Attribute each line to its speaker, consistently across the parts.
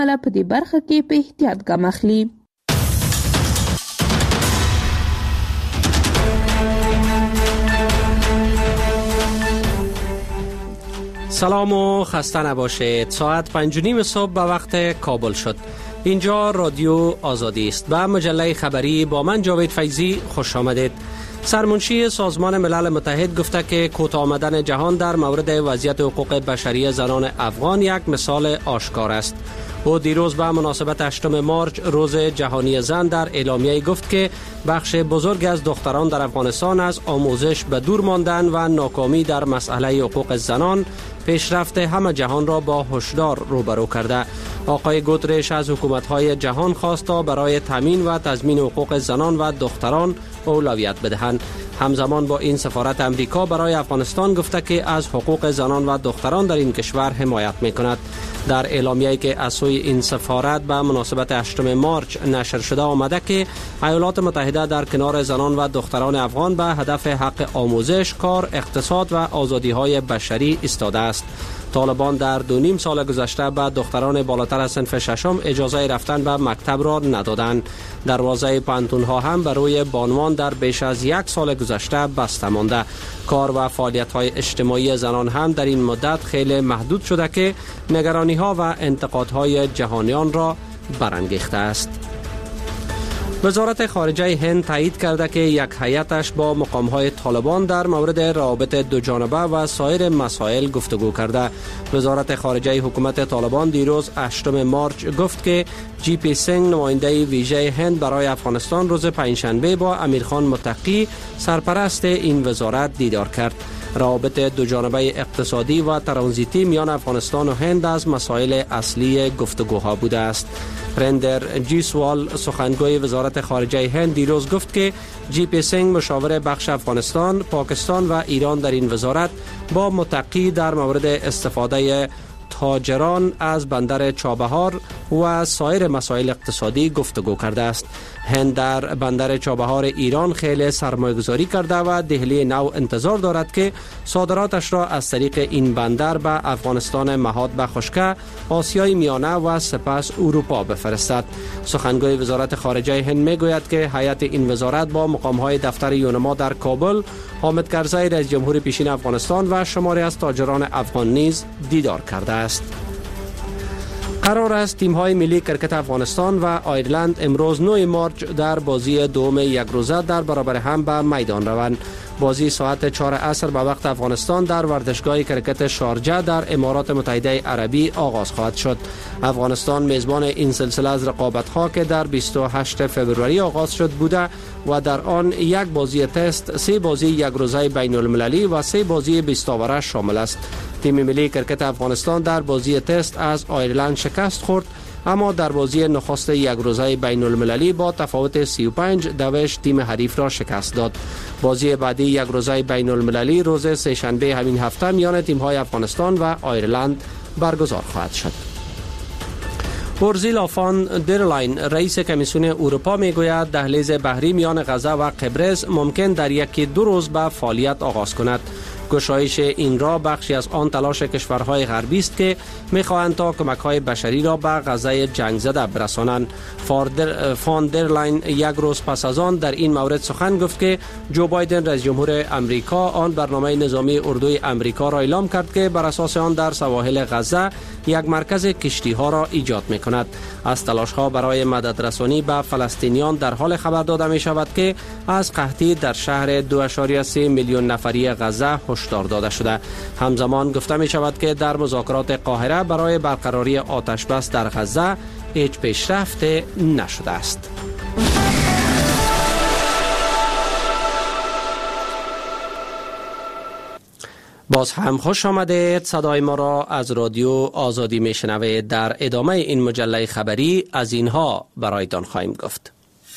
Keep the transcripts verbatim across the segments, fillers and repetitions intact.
Speaker 1: په دې برخه کې په احتیاط ګام اخلي.
Speaker 2: سلام و خسته نباشید. ساعت پنج و نیم صبح به وقت کابل شد. اینجا رادیو آزادی است و مجله خبری با من جاوید فیضی. خوش آمدید. سرمنشی سازمان ملل متحد گفته که کوتاه آمدن جهان در مورد وضعیت حقوق بشری زنان افغان یک مثال آشکار است. او دیروز به مناسبت هشتم مارچ روز جهانی زن در اعلامیه گفت که بخش بزرگ از دختران در افغانستان از آموزش به دور ماندن و ناکامی در مسئله حقوق زنان پیشرفت همه جهان را با هشدار روبرو کرده. آقای گوترش از حکومت‌های جهان خواست تا برای تامین و تضمین حقوق زنان و دختران اولویت بدهند. همزمان با این سفارت امریکا برای افغانستان گفته که از حقوق زنان و دختران در این کشور حمایت می‌کند. در اعلامیه‌ای که از سوی این سفارت به مناسبت هشتم مارچ نشر شده آمده که ایالات متحده در کنار زنان و دختران افغان به هدف حق آموزش، کار، اقتصاد و آزادی‌های بشری ایستاده است. طالبان در دو نیم سال گذشته به دختران بالاتر از صنف ششم اجازه رفتن به مکتب را ندادند. دروازه پانتون‌ها هم برای بانوان در بیش از یک سال گذشته بسته مانده. کار و فعالیت‌های اجتماعی زنان هم در این مدت خیلی محدود شده که نگرانی‌ها و انتقادهای جهانیان را برانگیخته است. وزارت خارجه هند تایید کرده که یک هیئتش با مقام‌های طالبان در مورد روابط دوجانبه و سایر مسائل گفتگو کرده. وزارت خارجه حکومت طالبان دیروز هشتم مارچ گفت که جی پی سینگ نماینده ویژه هند برای افغانستان روز پنجشنبه با امیرخان متقی سرپرست این وزارت دیدار کرد. روابط دوجانبه اقتصادی و ترانزیتی میان افغانستان و هند از مسائل اصلی گفتگوها بوده است. رندر جیسوال سخنگوی وزارت خارجه هند دیروز گفت که جی پی سینگ مشاور بخش افغانستان، پاکستان و ایران در این وزارت با متقی در مورد استفاده تاجران از بندر چابهار و سایر مسائل اقتصادی گفتگو کرده است. هند در بندر چابهار ایران خیلی سرمایه‌گذاری کرده و دهلی نو انتظار دارد که صادراتش را از طریق این بندر به افغانستان مهاد به خشکه، آسیای میانه و سپس اروپا بفرستد. سخنگوی وزارت خارجه هند میگوید که هیئت این وزارت با مقام‌های دفتر یونما در کابل، حامد کرزی رئیس جمهور پیشین افغانستان و شماری از تاجران افغان نیز دیدار کرده است. قرار است تیم‌های ملی کرکت افغانستان و آیرلند امروز نه مارچ در بازی دوم یک روزه در برابر هم به میدان روند. بازی ساعت چهار عصر به وقت افغانستان در ورزشگاه کرکت شارجه در امارات متحده عربی آغاز خواهد شد. افغانستان میزبان این سلسله از رقابت‌ها که در بیست و هشتم فوریه آغاز شد بوده و در آن یک بازی تست، سه بازی یک روزه بین المللی و سه بازی بیست اوره شامل است. تیم ملی کرکت افغانستان در بازی تست از آیرلند شکست خورد، اما در بازی نخست یک روزه بین المللی با تفاوت سی و پنج دوش تیم حریف را شکست داد. بازی بعدی یک روزه بین المللی روز سه شنبه همین هفته میان تیم‌های افغانستان و آیرلند برگزار خواهد شد. اورزیلا فان در لاین رئیس کمیسیون اروپا میگوید دهلیز بحری میان غزه و قبرس ممکن در یکی دو روز به فعالیت آغاز کند. گشایش این را بخشی از آن تلاش کشورهای غربی است که می‌خواهند تا کمک‌های بشری را به غزه جنگ زده برسانند. فان در لاین یک روز پس از آن در این مورد سخن گفت که جو بایدن رئیس جمهور امریکا آن برنامه نظامی اردوی امریکا را اعلام کرد که بر اساس آن در سواحل غزه یک مرکز کشتی‌ها را ایجاد می‌کند. از تلاش‌ها برای مدد رسانی به فلسطینیان در حال خبر داده می‌شود که از قحطی در شهر دو ممیز سه میلیون نفری غزه هشدار داده شده. همزمان گفته می‌شود که در مذاکرات قاهره برای برقراری آتش بس در غزه هیچ پیشرفت نشده است. باز هم خوش آمدید. صدای ما را از رادیو آزادی میشنوید. در ادامه این مجله خبری از اینها برایتان خواهیم گفت.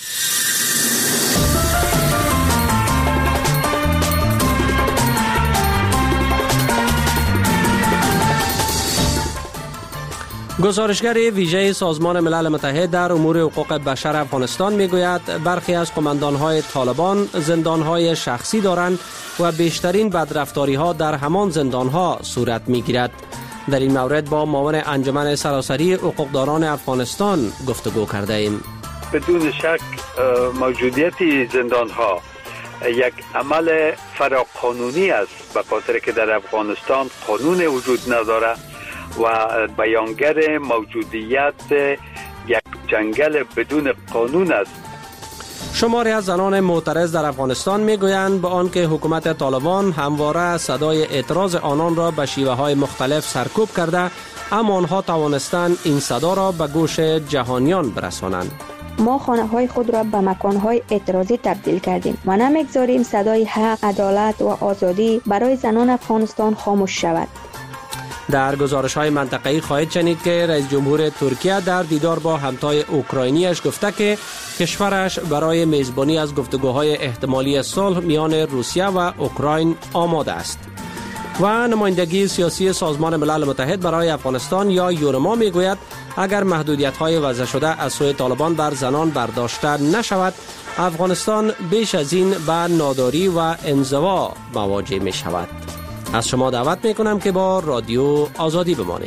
Speaker 2: گزارشگر ویژه سازمان ملل متحد در امور حقوق بشر افغانستان میگوید برخی از قماندان‌های طالبان زندان‌های شخصی دارند و بیشترین بدرفتاری‌ها در همان زندان‌ها صورت می‌گیرد. در این مورد با معاون انجمن سراسری حقوقداران افغانستان گفتگو کرده ایم.
Speaker 3: بدون شک موجودیت زندان ها یک عمل فراقانونی است، به خاطر که در افغانستان قانون وجود نداره و بیانگر موجودیت یک جنگل بدون قانون است.
Speaker 2: شماری از زنان معترض در افغانستان میگویند به آنکه حکومت طالبان همواره صدای اعتراض آنان را به شیوه های مختلف سرکوب کرده، اما آنها توانستند این صدا را به گوش جهانیان برسانند.
Speaker 4: ما خانه های خود را به مکان های اعتراضی تبدیل کردیم و نمیگذاریم صدای حق، عدالت و آزادی برای زنان افغانستان خاموش شود.
Speaker 2: در گزارش های منطقه‌ای خواهید شنید که رئیس جمهور ترکیه در دیدار با همتای اوکراینیش گفته که کشورش برای میزبانی از گفتگوهای احتمالی صلح میان روسیه و اوکراین آماده است. و نمایندگی سیاسی سازمان ملل متحد برای افغانستان یا یونما میگوید اگر محدودیت‌های وضع شده از سوی طالبان بر زنان برداشته نشود، افغانستان بیش از این به ناداری و انزوا مواجه می شود. از شما دعوت می کنم که با رادیو آزادی بمانید.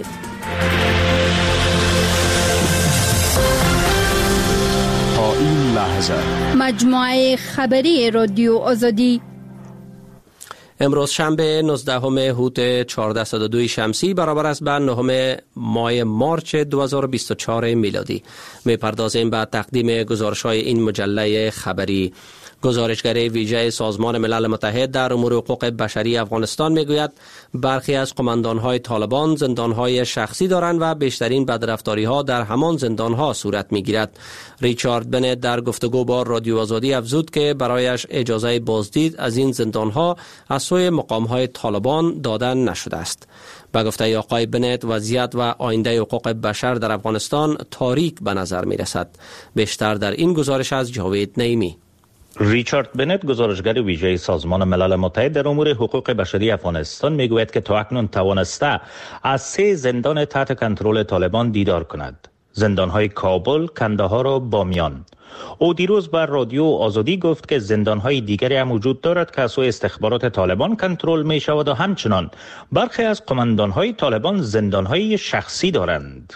Speaker 5: تا این لحظه
Speaker 6: مجموعه خبری رادیو آزادی
Speaker 2: امروز شنبه نوزدهم هوت چهارصد و دو شمسی برابر است به نهم ماه مارچ دو هزار و بیست و چهار میلادی. میپردازیم به تقدیم گزارش‌های این مجله خبری. گزارشگر ویژه سازمان ملل متحد در امور حقوق بشری افغانستان میگوید برخی از قماندان‌های طالبان زندان‌های شخصی دارند و بیشترین بدرفتاری‌ها در همان زندان‌ها صورت می‌گیرد. ریچارد بنت در گفتگو با رادیو آزادی افزود که برایش اجازه بازدید از این زندان‌ها از سوی مقام‌های طالبان داده نشده است. به گفته آقای بنت وضعیت و آینده حقوق بشر در افغانستان تاریک به نظر می‌رسد. بیشتر در این گزارش از جاوید نعیمی.
Speaker 7: ریچارد بنت گزارشگر ویژه سازمان ملل متحد در امور حقوق بشری افغانستان میگوید که تا اکنون توانسته از سه زندان تحت کنترل طالبان دیدار کند: زندان‌های کابل، کندهار و بامیان. او دیروز بر رادیو آزادی گفت که زندان‌های دیگری هم وجود دارد که از سوی استخبارات طالبان کنترل می شود و همچنان برخی از قماندان‌های طالبان زندان‌های شخصی دارند.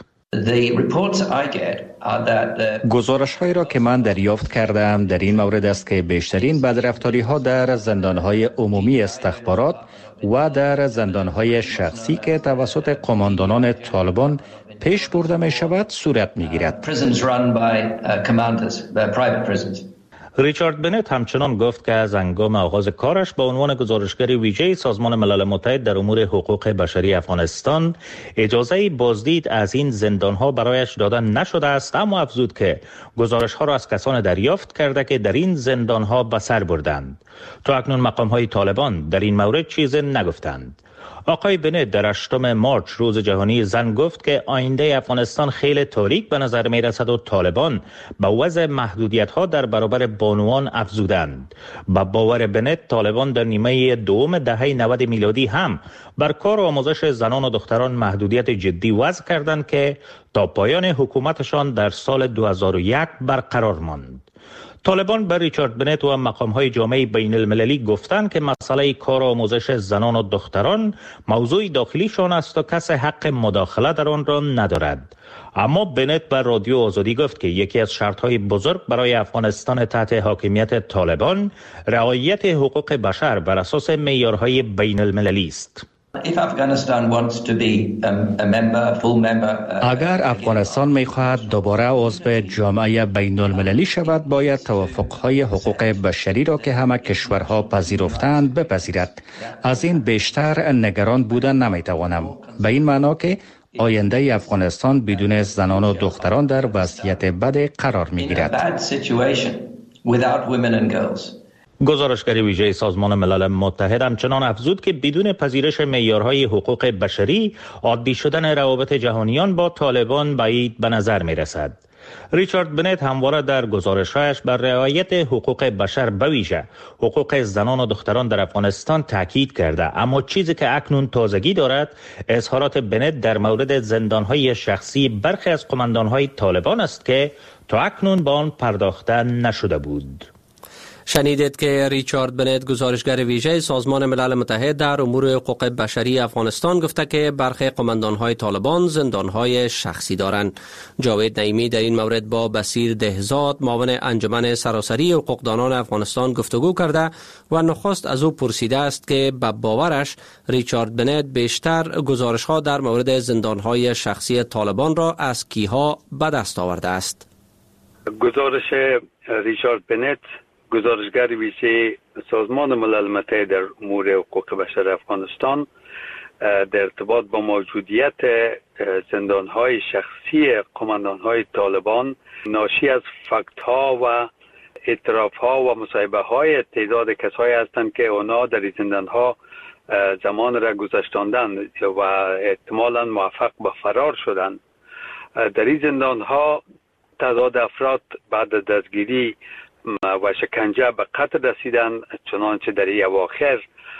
Speaker 8: گزارش هایی را که من دریافت کردم در این مورد است که بیشترین بدرفتاری ها در زندان های عمومی استخبارات و در زندان های شخصی که توسط قماندانان طالبان پیش برده می شود صورت می گیرد.
Speaker 7: ریچارد بنت همچنان گفت که از هنگام آغاز کارش به عنوان گزارشگر ویژه سازمان ملل متحد در امور حقوق بشری افغانستان اجازه بازدید از این زندان‌ها برایش داده نشده است، اما افزود که گزارش‌ها را از کسان دریافت کرده که در این زندان‌ها به سر بردند. تا اکنون مقام‌های طالبان در این مورد چیزی نگفتند. آقای بنت در هشتم مارچ روز جهانی زن گفت که آینده افغانستان خیلی تاریک به نظر می رسد و طالبان به وضع محدودیت ها در برابر بانوان افزودند. با باور بنت طالبان در نیمه دوم دهه نود میلادی هم بر کار و آموزش زنان و دختران محدودیت جدی وضع کردند که تا پایان حکومتشان در سال دو هزار و یک برقرار ماند. طالبان بر ریچارد بنت و مقام‌های جامعه بین المللی گفتند که مسئله کار و آموزش زنان و دختران موضوع داخلیشان است و کس حق مداخله در آن را ندارد. اما بنت بر رادیو آزادی گفت که یکی از شرط‌های بزرگ برای افغانستان تحت حاکمیت طالبان رعایت حقوق بشر بر اساس معیارهای بین المللی است.
Speaker 8: اگر افغانستان می‌خواهد دوباره عضو جامعه بین المللی شود، باید توافق‌های حقوق بشری را که همه کشورها پذیرفتند بپذیرد. از این بیشتر نگران بودن نمی‌توانم، به این معنا که آینده افغانستان بدون زنان و دختران در وضعیت بد قرار می‌گیرد.
Speaker 7: گزارشگر ویژه سازمان ملل متحد همچنان افزود که بدون پذیرش معیارهای حقوق بشری عادی شدن روابط جهانیان با طالبان بعید به نظر می رسد. ریچارد بنت همواره در گزارش‌هایش بر رعایت حقوق بشر به ویژه حقوق زنان و دختران در افغانستان تاکید کرده، اما چیزی که اکنون تازگی دارد اظهارات بنت در مورد زندان‌های شخصی برخی از قماندان‌های طالبان است که تا اکنون به آن پرداخته نشده بود.
Speaker 2: شنیدید که ریچارد بنت گزارشگر ویژه سازمان ملل متحد در امور حقوق بشری افغانستان گفته که برخی قماندان‌های طالبان زندان‌های شخصی دارند. جاوید نعیمی در این مورد با بصیر دهزاد معاون انجمن سراسری حقوقدانان افغانستان گفتگو کرده و نخست از او پرسیده است که به باورش ریچارد بنت بیشتر گزارش‌ها در مورد زندان‌های شخصی طالبان را از کیها به دست آورده است.
Speaker 3: گزارش ریچارد بنت گزارشگر ویژه سازمان ملل متحد در امور حقوق بشر افغانستان در ارتباط با موجودیت زندان‌های شخصی قماندان‌های طالبان ناشی از فکت‌ها و اعتراف‌ها و مصاحبه‌های تعداد کسایی هستند که اونا در این زندان‌ها زمان را گذشتاندند و احتمالاً موفق به فرار شدند. در این زندان‌ها تعداد افراد بعد از دستگیری و شکنجه به قتل رسیدن، چنانچه در این اواخر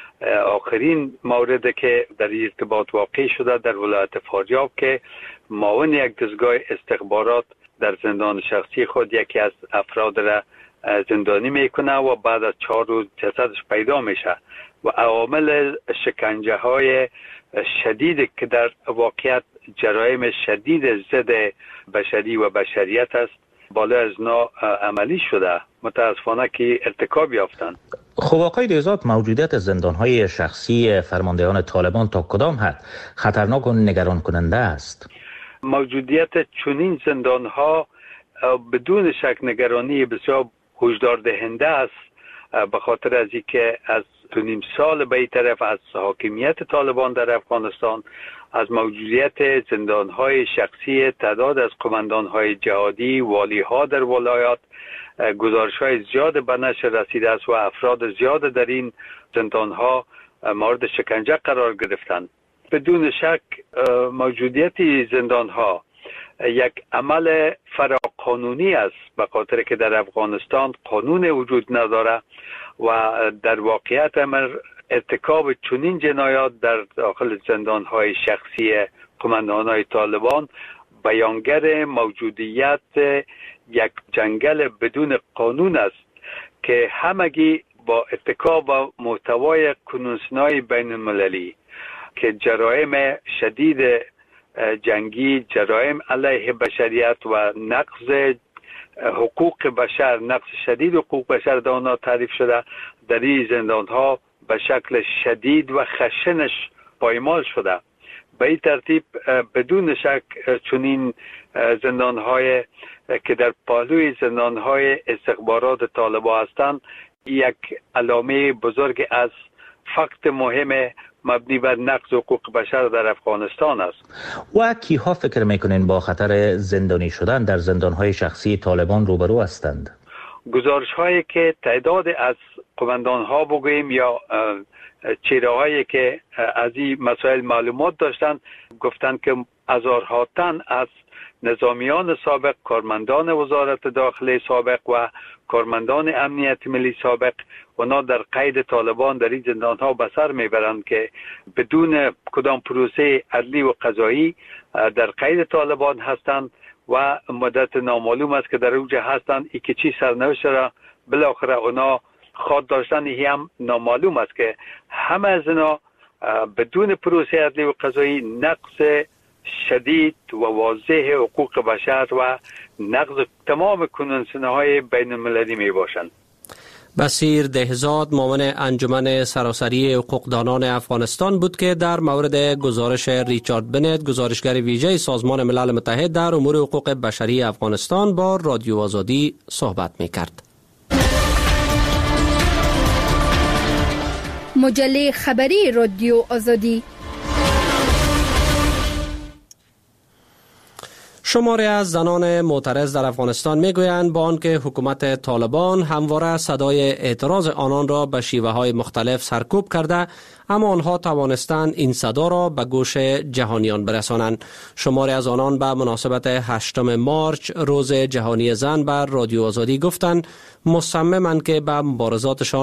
Speaker 3: آخرین مورد که در این ارتباط واقع شده در ولایت فاریاب که معاون یک دستگاه استخبارات در زندان شخصی خود یکی از افراد را زندانی میکنه و بعد از چهار روز جسدش پیدا میشه و عوامل شکنجه های شدید که در واقعیت جرایم شدید ضد بشری و بشریت است بالا از نا عملی شده، متاسفانه که ارتکاب یافتند.
Speaker 7: خب آقای دهزاد، موجودیت زندان‌های شخصی فرماندهان طالبان تا کدام حد خطرناک و نگران کننده است؟
Speaker 3: موجودیت چنین زندان‌ها بدون شک نگرانی بسیار هشدار دهنده است، به خاطر از اینکه از دو نیم سال به این طرف از حاکمیت طالبان در افغانستان از موجودیت زندان‌های شخصی تعداد از قماندان‌های جهادی، والی‌ها در ولایات گزارش‌های زیاد به نشر رسیده است و افراد زیاد در این زندان‌ها مورد شکنجه قرار گرفتند. بدون شک موجودیت زندان‌ها یک عمل فراقانونی است، به خاطر که در افغانستان قانون وجود نداره و در واقعیت امر ارتکاب چنین جنایات در داخل زندان‌های شخصی قماندان‌های طالبان بیانگر موجودیت یک جنگل بدون قانون است که همگی با اتکا محتوای کنونسن‌های بین‌المللی که جرایم شدید جنگی، جرایم علیه بشریت و نقض حقوق بشر، نقض شدید حقوق بشر در آنها تعریف شده، در این زندان‌ها به شکل شدید و خشنش پایمال شده. به این ترتیب بدون شک چنین زندان‌های که در پهلوی زندان‌های استخبارات طالبان هستند یک علامه بزرگ از فکت مهم مبنی بر نقض حقوق بشر در افغانستان است.
Speaker 7: و کیها فکر میکنین با خطر زندانی شدن در زندان‌های شخصی طالبان روبرو هستند؟
Speaker 3: گزارش هایی که تعداد از قماندان ها بگوییم یا چهره هایی که از این مسائل معلومات داشتند گفتند که هزارها تن از نظامیان سابق، کارمندان وزارت داخله سابق و کارمندان امنیت ملی سابق اونا در قید طالبان در این زندان ها به سر میبرند که بدون کدام پروسه عدلی و قضایی در قید طالبان هستند و مدت نامعلوم است که در اوجه هستند. ای که چی سرنوشت را بالاخره اونا خود داشتن ای هم نامعلوم است که همه از اینا بدون پروسه عدلی و قضایی نقض شدید و واضح حقوق بشر و نقض تمام کنونسن‌های بین المللی می باشند.
Speaker 2: بصیر دهزاد معاون انجمن سراسری حقوقدانان افغانستان بود که در مورد گزارش ریچارد بنت گزارشگر ویژه سازمان ملل متحد در امور حقوق بشری افغانستان با رادیو آزادی صحبت می کرد.
Speaker 6: مجله خبری رادیو آزادی.
Speaker 2: شماری از زنان معترض در افغانستان میگویند با آنکه حکومت طالبان همواره صدای اعتراض آنان را به شیوه های مختلف سرکوب کرده، اما آنها توانستند این صدا را به گوش جهانیان برسانند. شماری از آنان به مناسبت هشتم مارچ روز جهانی زن بر رادیو آزادی گفتند مصممند که به مبارزاتشان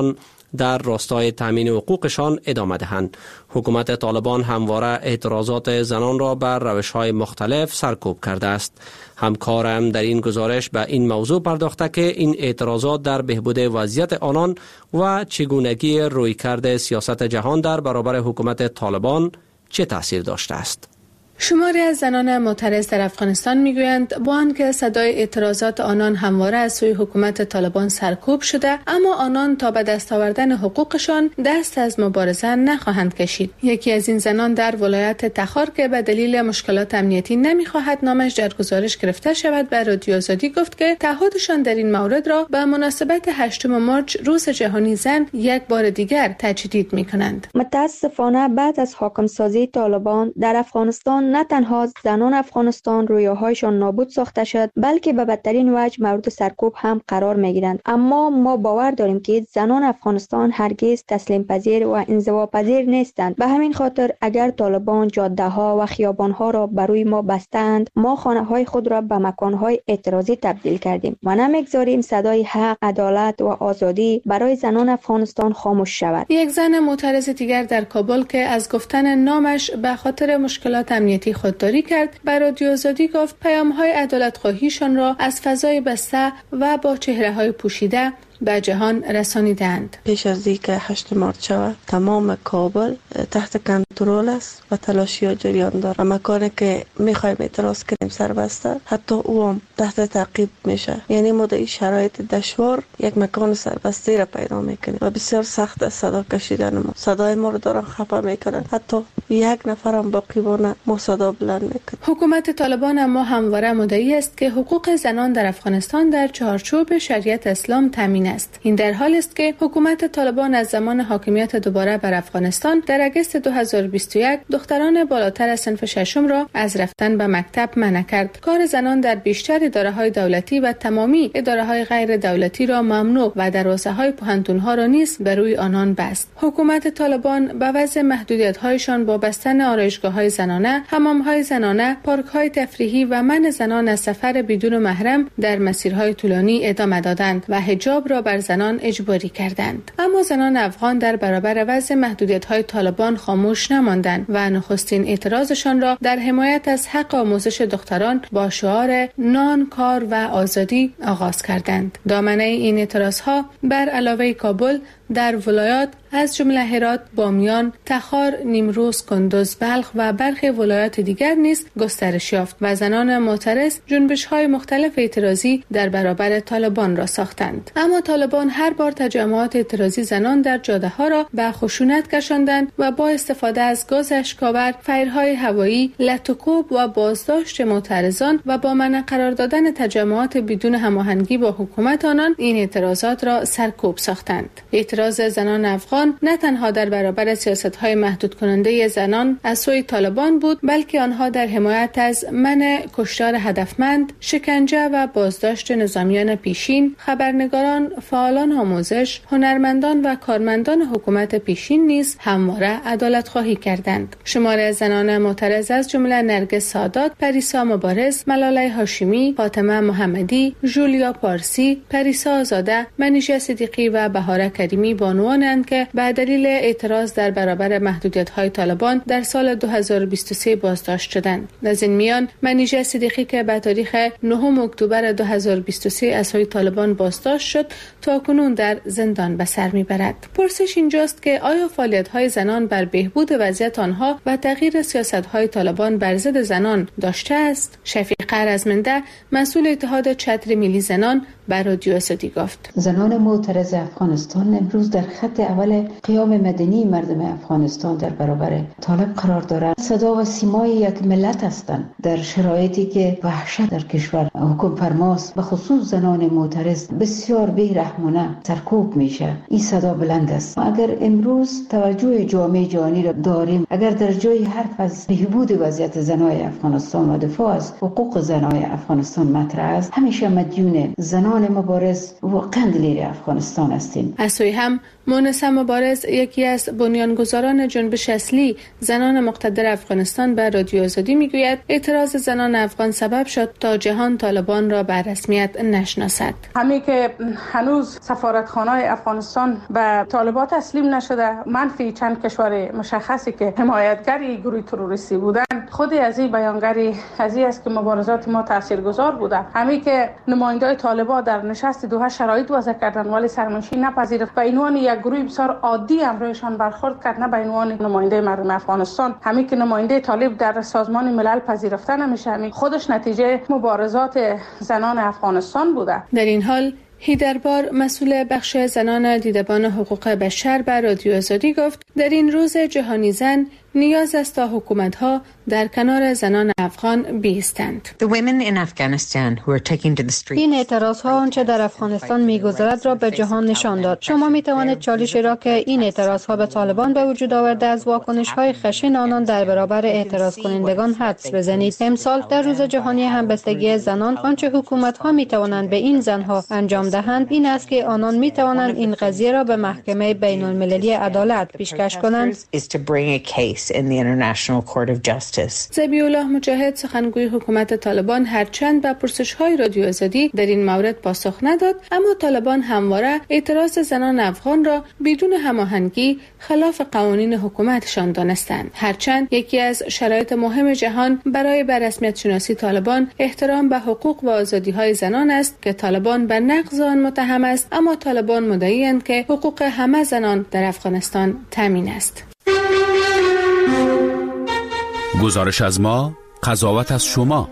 Speaker 2: در راستای تامین حقوقشان ادامه دهند. حکومت طالبان همواره اعتراضات زنان را بر روش‌های مختلف سرکوب کرده است. همکارم در این گزارش به این موضوع پرداخته که این اعتراضات در بهبود وضعیت آنان و چگونگی رویکرد سیاست جهان در برابر حکومت طالبان چه تأثیر داشته است.
Speaker 9: شماری از زنان معترض در افغانستان میگویند با آنکه صدای اعتراضات آنان همواره از سوی حکومت طالبان سرکوب شده، اما آنان تا به دست آوردن حقوقشان دست از مبارزه نخواهند کشید. یکی از این زنان در ولایت تخار که به دلیل مشکلات امنیتی نمیخواهد نامش در گزارش گرفته شود به رادیو آزادی گفت که تعهدشان در این مورد را به مناسبت هشتم مارچ روز جهانی زن یک بار دیگر تجدید میکنند.
Speaker 4: متاسفانه بعد از حاکم سازی طالبان در افغانستان نه تنها زنان افغانستان رویاهایشان نابود ساخته شد، بلکه به بدترین وجه مورد سرکوب هم قرار میگیرند. اما ما باور داریم که زنان افغانستان هرگز تسلیم پذیر و انزوا پذیر نیستند. به همین خاطر اگر طالبان جاده ها و خیابان ها را بروی ما بستند، ما خانه های خود را به مکان های اعتراضی تبدیل کردیم و نمیگذاریم صدای حق، عدالت و آزادی برای زنان افغانستان خاموش شود.
Speaker 9: یک زن معترض دیگر در کابل که از گفتن نامش به خاطر مشکلات امنیتی خودداری کرد، بر رادیو آزادی گفت پیام‌های عدالت‌خواهیشان را از فضای بسته و با چهره‌های پوشیده به جهان رسانیدند.
Speaker 10: پیش از اینکه هشت مارچ شود تمام کابل تحت کنترل است و تلاشی ها جریان دارد. مکانی که میخوایم اعتراض کنیم سربسته، حتی او هم تحت تعقیب میشه. یعنی ما در این شرایط دشوار یک مکان سربسته را پیدا میکنیم و بسیار سخت است صدا کشیدن ما. صدای ما رو دارن خفه میکنن، حتی یک نفرم باقی مانده ما صدا بلند میکنیم.
Speaker 9: حکومت طالبان اما همواره مدعی است که حقوق زنان در افغانستان در چارچوب شریعت اسلام تامین است. این در حالی است که حکومت طالبان از زمان حاکمیت دوباره بر افغانستان در اگست دو هزار و بیست و یک دختران بالاتر از صنف ششم را از رفتن به مکتب منع کرد. کار زنان در بیشتر اداره‌های دولتی و تمامی اداره‌های غیر دولتی را ممنوع و دروازه‌های پوهنتون‌ها را نیز بر روی آنان بست. حکومت طالبان به وضع محدودیت‌هایشان با بستن آرایشگاه‌های زنانه، حمام‌های زنانه، پارک‌های تفریحی و منع زنان از سفر بدون محرم در مسیرهای طولانی ادامه دادند و حجاب را بر زنان اجباری کردند. اما زنان افغان در برابر وضع محدودیت‌های طالبان خاموش نماندند و نخستین اعتراضشان را در حمایت از حق آموزش دختران با شعار نان، کار و آزادی آغاز کردند. دامنه این اعتراضها بر علاوه کابل در ولایات از جمله هرات، بامیان، تخار، نیمروز، کندوز، بلخ و برخی ولایات دیگر نیز گسترش یافت و زنان معترض جنبش‌های مختلف اعتراضی در برابر طالبان را ساختند. اما طالبان هر بار تجمعات اعتراضی زنان در جاده‌ها را به خشونت کشاندند و با استفاده از گاز اشک‌آور، فیرهای هوایی، لطوکوب و بازداشت معترضان و با منع قرار دادن تجمعات بدون هماهنگی با حکومت آنان این اعتراضات را سرکوب ساختند. اعتراض زنان افغان نه تنها در برابر سیاست‌های محدود کننده زنان از سوی طالبان بود، بلکه آنها در حمایت از منع کشتار هدفمند، شکنجه و بازداشت نظامیان پیشین، خبرنگاران، فعالان آموزش، هنرمندان و کارمندان حکومت پیشین نیز همواره عدالت خواهی کردند. شماری از زنان معترض از جمله نرگس سادات، پریسا مبارز، ملاله هاشمی، فاطمه محمدی، جولیا پارسی، پریسا آزاده، منیژه صدیقی و بهاره کریمی بانوانند که به دلیل اعتراض در برابر محدودیت‌های طالبان در سال دو هزار و بیست و سه بازداشت شدند. از این میان منیژه صدیقی که به تاریخ نهم اکتبر دو هزار و بیست و سه از سوی طالبان بازداشت شد، تاکنون در زندان به سر میبرد. پرسش اینجاست که آیا فعالیت‌های زنان بر بهبود وضعیت آنها و تغییر سیاست‌های طالبان بر ضد زنان داشته است؟ شفیقه رزمنده، مسئول اتحاد چتر ملی زنان، بر رادیو آزادی گفت:
Speaker 11: زنان معترض افغانستان امروز در خط اول قیام مدنی مردم افغانستان در برابر طالب قرار دارند. صدا و سیمای یک ملت هستند در شرایطی که وحشت در کشور حکم فرماست، به خصوص زنان معترض بسیار بی‌رحمانه سرکوب میشه. این صدا بلند است. اگر امروز توجه جامعه جهانی را داریم، اگر در جای حرف از بهبود وضعیت زنان افغانستان و دفاع از حقوق زنان افغانستان مطرح است، همیشه مدیون زنان مبارز و قندلیر افغانستان هستیم.
Speaker 9: از سوی هم هم مونس مبارز، یکی از بنیانگذاران جنبش اصلی زنان مقتدر افغانستان، به رادیو آزادی میگوید اعتراض زنان افغان سبب شد تا جهان طالبان را به رسمیت نشناسد.
Speaker 12: همین که هنوز سفارتخانه‌های افغانستان به طالبان تسلیم نشده، منفی چند کشور مشخصی که حمایتگری گروه تروریستی بودند، خود از این بیانگری از این است که مبارزات ما تاثیرگذار بوده. همین که نمایندگان طالبان در نشست دوحه شرایط وضع کردند ولی سرنشین نپذیرفت، به عنوان یک گروه بسیار عادی امروزشان برخورد کرد، نه به عنوان نماینده مردم افغانستان. همین که نماینده طالب در سازمان ملل پذیرفته نمیشه، همین خودش نتیجه مبارزات زنان افغانستان بوده.
Speaker 9: در این حال هیدربار، مسئول بخش زنان دیدبان حقوق بشر، به رادیو آزادی گفت در این روز جهانی زن نیاز است تا حکومت‌ها در کنار زنان افغان بایستند.
Speaker 4: این اعتراض‌ها آنچه در افغانستان می‌گذرد را به جهان نشان داد. شما می‌توانید چالشی را که این اعتراض‌ها به طالبان به وجود آورده از واکنش‌های خشن آنان در برابر اعتراض کنندگان حدس بزنید. امسال در روز جهانی همبستگی زنان، آنچه حکومت‌ها می‌توانند به این زن‌ها انجام دهند این است که آنان می‌توانند این قضیه را به محکمه بین‌المللی عدالت پیشکش کنند.
Speaker 13: in the International Court of Justice.
Speaker 9: ذبیح الله مجاهد، سخنگوی حکومت طالبان، هرچند به پرسش‌های رادیو آزادی در این مورد پاسخ نداد، اما طالبان همواره اعتراض زنان افغان را بدون هماهنگی خلاف قوانین حکومتشان دانستند. هرچند یکی از شرایط مهم جهان برای به رسمیت شناسی طالبان احترام به حقوق و آزادی‌های زنان است که طالبان به نقض آن متهم است، اما طالبان مدعی‌اند که حقوق همه زنان در افغانستان تامین است.
Speaker 5: گزارش از ما، قضاوت از شما.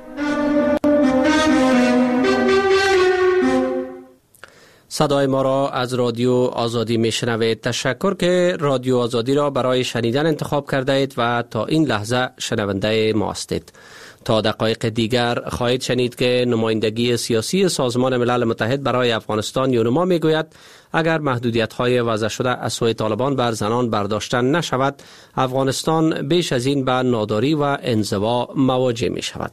Speaker 2: صدای ما را از رادیو آزادی میشنوید. تشکر که رادیو آزادی را برای شنیدن انتخاب کرده اید و تا این لحظه شنونده ما هستید. تا دقایق دیگر خواهید شنید که نمایندگی سیاسی سازمان ملل متحد برای افغانستان یونما میگوید اگر محدودیت‌های وضع شده از سوی طالبان بر زنان برداشته نشود، افغانستان بیش از این به ناداری و انزوا مواجه می شود.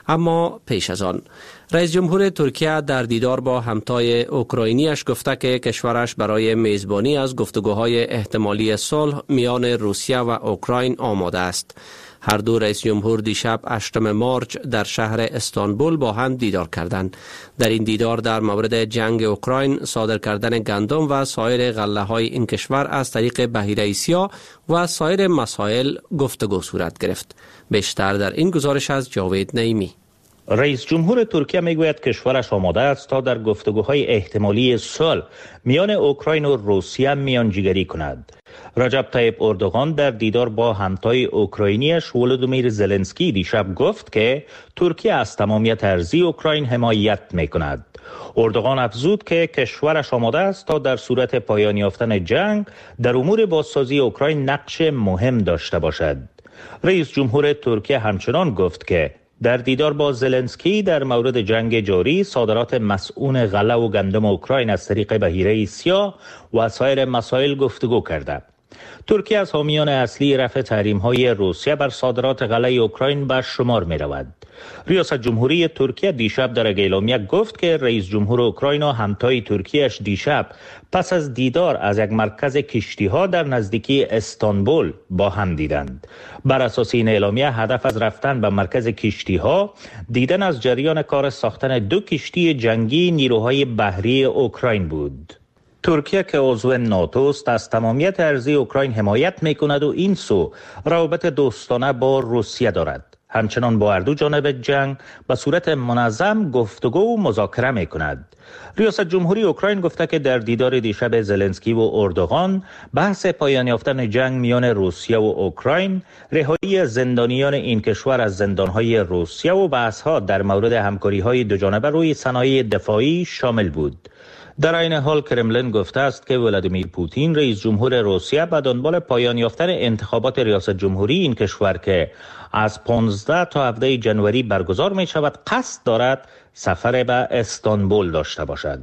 Speaker 2: اما پیش از آن، رئیس جمهور ترکیه در دیدار با همتای اوکراینیش گفته که کشورش برای میزبانی از گفتگوهای احتمالی صلح میان روسیه و اوکراین آماده است. هر دو رئیس جمهور دیشب هشتم مارچ در شهر استانبول با هم دیدار کردند. در این دیدار در مورد جنگ اوکراین، صادر کردن گندم و سایر غله‌های این کشور از طریق بحیره سیاه و سایر مسائل گفتگو صورت گرفت. بیشتر در این گزارش از جاوید نعیمی.
Speaker 7: رئیس جمهور ترکیه میگوید کشورش آماده است تا در گفتگوهای احتمالی صلح میان اوکراین و روسیه میانجیگری کند. رجب طیب اردوغان در دیدار با همتای اوکراینیش ولودیمیر زلنسکی دیشب گفت که ترکیه از تمامیت ارضی اوکراین حمایت میکند. اردوغان افزود که کشورش آماده است تا در صورت پایان یافتن جنگ در امور بازسازی اوکراین نقش مهم داشته باشد. رئیس جمهور ترکیه همچنان گفت که در دیدار با زلنسکی در مورد جنگ جاری، صادرات مسئول غله و گندم اوکراین از طریق بحیره سیاه و سایر مسائل گفتگو کرده. ترکیه از حامیان اصلی رفع تحریم‌های روسیه بر صادرات غله اوکراین به شمار می‌رود. ریاست جمهوری ترکیه دیشب در اعلامیه گفت که رئیس جمهور اوکراین و همتای ترکیه‌اش دیشب پس از دیدار از یک مرکز کشتی‌ها در نزدیکی استانبول با هم دیدند. بر اساس این اعلامیه هدف از رفتن به مرکز کشتی‌ها دیدن از جریان کار ساختن دو کشتی جنگی نیروهای بحری اوکراین بود. ترکیه که عضو ناتو است از تمامیت ارضی اوکراین حمایت میکند و این سو روابط دوستانه با روسیه دارد. همچنان با هر دو جانب جنگ به صورت منظم گفتگو و مذاکره میکند. ریاست جمهوری اوکراین گفته که در دیدار دیشب زلنسکی و اردوغان بحث پایان یافتن جنگ میان روسیه و اوکراین، رهایی زندانیان این کشور از زندانهای روسیه و بحث‌ها در مورد همکاری‌های دوجانبه روی صنایع دفاعی شامل بود. در این حال کرملین گفته است که ولادیمیر پوتین رئیس جمهور روسیه به دنبال پایان یافتن انتخابات ریاست جمهوری این کشور که از پانزده تا هفده ژانویه برگزار می شود قصد دارد سفر به استانبول داشته باشد.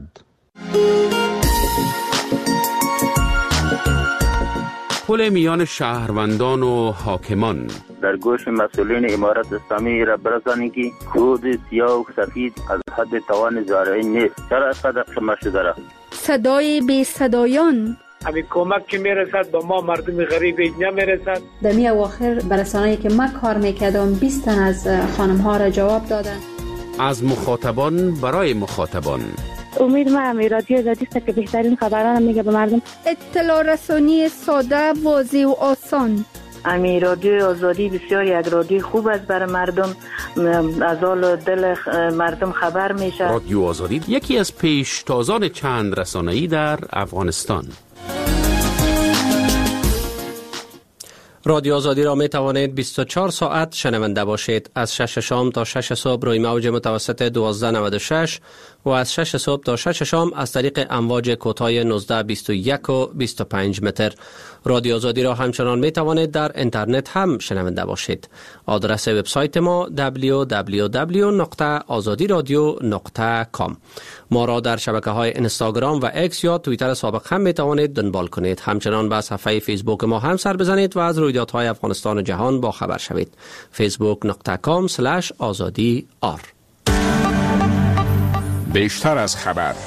Speaker 5: پل میان شهروندان و حاکمان
Speaker 14: در گوش مسئولین امارت اسلامی را برسانید که کود سیاه و سفید از حد توان زارعین نیست. چرا از قدر شما شده را؟
Speaker 6: صدای بی صدایان
Speaker 15: همین کمک که میرسد به ما مردم غریب اینجا میرسد.
Speaker 9: در می اواخر برسانه‌ای که ما کار میکردم بیست تن از خانم ها را جواب دادن.
Speaker 5: از مخاطبان برای مخاطبان.
Speaker 16: امید ما امی رادیو آزادی است که بهترین خبران میگه به مردم.
Speaker 6: اطلاع رسانی ساده، واضح و آسان.
Speaker 17: امی رادیو آزادی بسیار یک رادیو خوب است برای مردم، از حال دل مردم خبر میشه.
Speaker 5: رادیو آزادی یکی از پیشتازان چند رسانه‌ای در افغانستان.
Speaker 2: رادیو آزادی را می توانید بیست و چهار ساعت شنونده باشید. از شش شام تا شش صبح روی موج متوسط دوازده نود و شش و از شش صبح تا شش شام از طریق امواج کوتاه نوزده بیست و یک و بیست و پنج متر. رادیو آزادی را همچنان می توانید در اینترنت هم شنونده باشید. آدرس وبسایت ما دبلیو دبلیو دبلیو نقطه آزادی رادیو نقطه کام. ما را در شبکه‌های اینستاگرام و اکس یا توییتر سابق هم می توانید دنبال کنید. همچنان به صفحه فیسبوک ما هم سر بزنید و از رویدادهای افغانستان و جهان با خبر شوید. فیسبوک نقطه کام اسلش آزادی آر.
Speaker 5: بیشتر از خبر.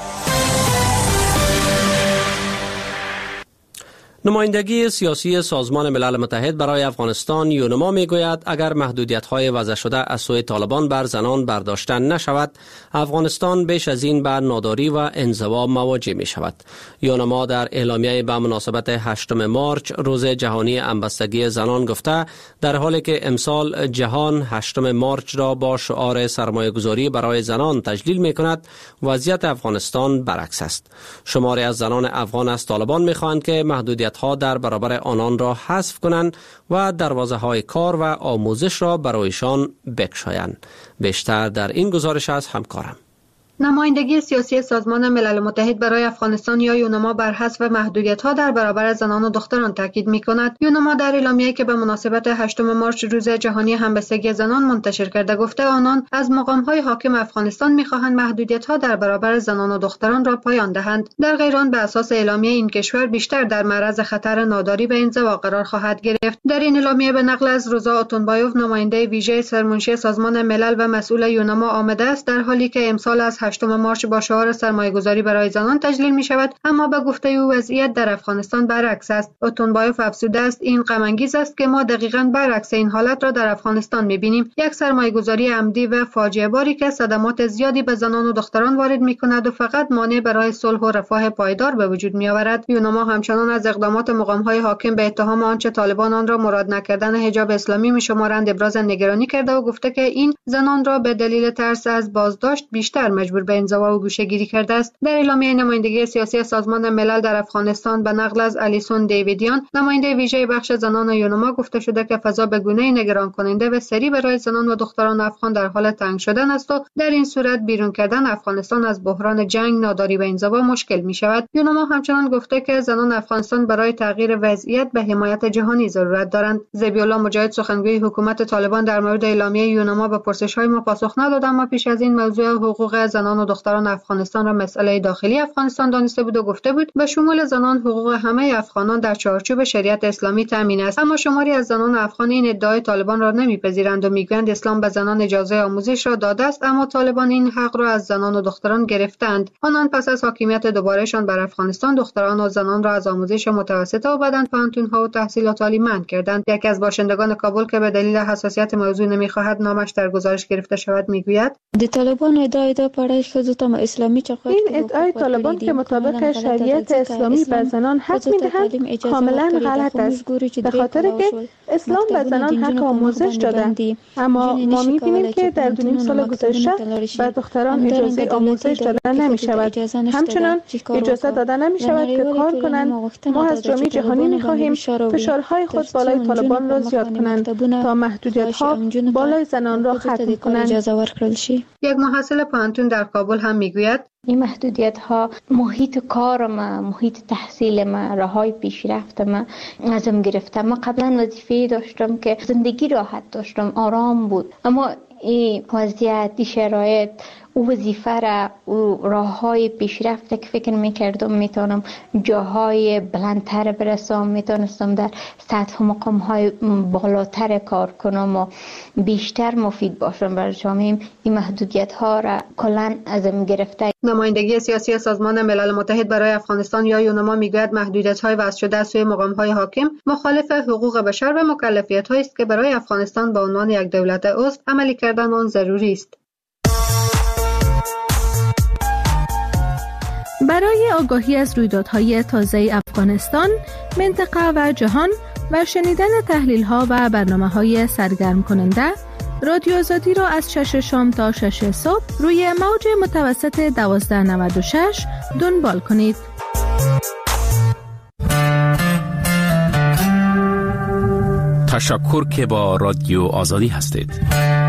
Speaker 2: نمایندگی سیاسی سازمان ملل متحد برای افغانستان یونما میگوید اگر محدودیت‌های وضع شده از سوی طالبان بر زنان برداشته نشود، افغانستان بیش از این به ناداری و انزوا مواجه می شود. یونما در اعلامیه به مناسبت هشتم مارچ روز جهانی همبستگی زنان گفته در حالی که امسال جهان هشتم مارچ را با شعار سرمایه‌گذاری برای زنان تجلیل می کند، وضعیت افغانستان برعکس است. شماری از زنان افغان از طالبان می خواهند که محدودیت ها در برابر آنان را حذف کنند و دروازه های کار و آموزش را برایشان بگشایند. بیشتر در این گزارش از همکارم.
Speaker 9: نمایندگی سیاسی سازمان ملل متحد برای افغانستان یا یونما بر حذف محدودیت‌ها در برابر زنان و دختران تاکید می‌کند. یونما در اعلامیه‌ای که به مناسبت هشتم مارچ روز جهانی همبستگی زنان منتشر کرده گفته آنان از مقام‌های حاکم افغانستان می‌خواهند محدودیت‌ها در برابر زنان و دختران را پایان دهند. در غیر آن به اساس اعلامیه این کشور بیشتر در معرض خطر ناداری و انزوا قرار خواهد گرفت. در این اعلامیه به نقل از روزا اتونبایوف نماینده ویژه سرمنشی سازمان ملل و مسئول یونما آمده است در حالی که امسال از هشتم مارچ با شعار سرمایه‌گذاری برای زنان تجلیل می شود، اما به گفته او وضعیت در افغانستان برعکس است. اتونبایوف افزوده است این غم انگیز است که ما دقیقاً برعکس این حالت را در افغانستان می بینیم، یک سرمایه‌گذاری عمدی و فاجعه باری که صدمات زیادی به زنان و دختران وارد می کند و فقط مانع برای صلح و رفاه پایدار به وجود می آورد. یونما همچنان از اقدامات مقام‌های حاکم به اتهام آنچه طالبان آن را مراد نکردن حجاب اسلامی می شمارند ابراز نگرانی کرده و گفته که این زنان را به دلیل ترس از بازداشت بیشتر مجبور به انزوا و گوشه‌گیری کرده است. در اعلامیه نمایندگی سیاسی سازمان ملل در افغانستان به نقل از الیسون دیویدیان نماینده ویژه بخش زنان یونما گفته شده که فضا به گونه‌ای نگران کننده و سریع برای زنان و دختران افغان در حال تنگ شدن است و در این صورت بیرون کردن افغانستان از بحران جنگ، ناداری و انزوا مشکل می شود. یونما همچنان گفته که زنان افغانستان برای تغییر وضعیت به حمایت جهانی ضرورت دارند. ذبیح‌الله مجاهد سخنگوی حکومت طالبان در مورد اعلامیه یونما به پرسش‌های ما پاسخ نداد، اما پیش از این موضوع حقوق زنان و دختران افغانستان را مسئله داخلی افغانستان دانسته بود و گفته بود به شمول زنان حقوق همه افغانان در چارچوب شریعت اسلامی تامین است. اما شماری از زنان افغان این ادعای طالبان را نمیپذیرند و میگویند اسلام به زنان اجازه آموزش را داده است، اما طالبان این حق را از زنان و دختران گرفتند. آنان پس از حاکمیت دوبارهشان بر افغانستان دختران و زنان را از آموزش متوسطه و بعداً پانتون‌ها و تحصیلات عالی منع کردند. یکی از باشندگان کابل که به دلیل حساسیت موضوع نمیخواهد نامش در گزارش گرفته شود میگوید
Speaker 4: طالبان ادعای دا پاره خودتان اسلامی
Speaker 18: این ادعای طالبان که مطابق شریعت اسلامی به زنان حق می‌دهند کاملا غلط است، به خاطر که اسلام به زنان حق آموزش داده، اما ما می‌بینیم که در دو نیم سال گذشته به دختران اجازه آموزش داده نمی‌شود. همچنان اجازه داده نمی‌شود که کار کنند. ما از جامعه جهانی می‌خواهیم فشارهای خود بالای طالبان را زیاد کنند تا محدودیت‌ها بالای زنان را ختم کنند.
Speaker 9: یک محصل پانتون در کابل هم میگوید
Speaker 19: این محدودیت ها محیط کار ما، محیط تحصیل ما، راههای پیشرفت ما ازم گرفته. ما قبلا وظیفه داشتم که زندگی راحت داشتم، آرام بود، اما این وضعیت، این شرایط او وظیفه را او راه های پیشرفت که فکر میکردم میتونم جاهای بلندتر برسم، میتونستم در سطح مقام های بالاتر کار کنم و بیشتر مفید باشم برای جامعه. این محدودیت ها را کلا ازم گرفته.
Speaker 20: نمایندگی سیاسی سازمان ملل متحد برای افغانستان یا یونما میگوید محدودیت های وضع شده سوی مقام های حاکم مخالف حقوق بشر و مکلفیت هایی است که برای افغانستان به عنوان یک دولت عضو عملی کردن آن ضروری است.
Speaker 9: برای آگاهی از رویدادهای تازه افغانستان، منطقه و جهان و شنیدن تحلیل‌ها و برنامه‌های سرگرم کننده، رادیو آزادی را از شش شام تا شش صبح روی موج متوسط دوازده نود و شش دنبال کنید.
Speaker 5: تشکر که با رادیو آزادی هستید.